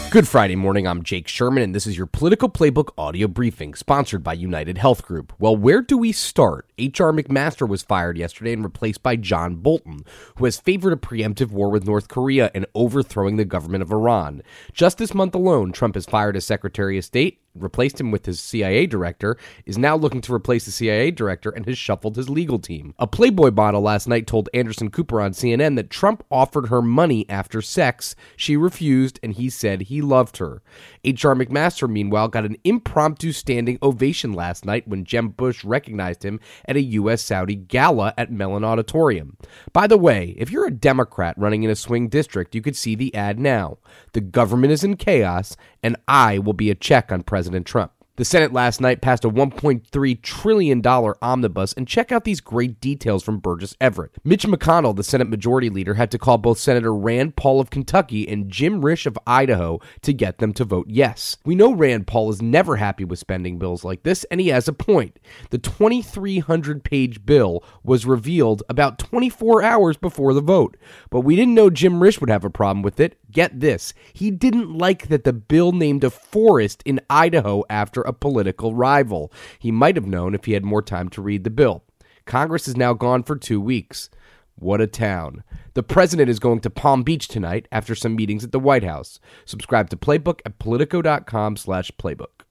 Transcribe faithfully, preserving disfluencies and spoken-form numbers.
Good Friday morning, I'm Jake Sherman, and this is your Political Playbook audio briefing, sponsored by United Health Group. Well, where do we start? H R McMaster was fired yesterday and replaced by John Bolton, who has favored a preemptive war with North Korea and overthrowing the government of Iran. Just this month alone, Trump has fired his Secretary of State, replaced him with his C I A director, is now looking to replace the C I A director, and has shuffled his legal team. A Playboy model last night told Anderson Cooper on C N N that Trump offered her money after sex. She refused, and he said he loved her. H R McMaster, meanwhile, got an impromptu standing ovation last night when Jeb Bush recognized him at a U S Saudi gala at Mellon Auditorium. By the way, if you're a Democrat running in a swing district, you could see the ad now. The government is in chaos, and I will be a check on President Trump. The Senate last night passed a one point three trillion dollars omnibus, and check out these great details from Burgess Everett. Mitch McConnell, the Senate Majority Leader, had to call both Senator Rand Paul of Kentucky and Jim Risch of Idaho to get them to vote yes. We know Rand Paul is never happy with spending bills like this, and he has a point. The twenty-three hundred page bill was revealed about twenty-four hours before the vote, but we didn't know Jim Risch would have a problem with it. Get this, he didn't like that the bill named a forest in Idaho after a political rival. He might have known if he had more time to read the bill. Congress is now gone for two weeks. What a town. The president is going to Palm Beach tonight after some meetings at the White House. Subscribe to Playbook at politico.com slash playbook.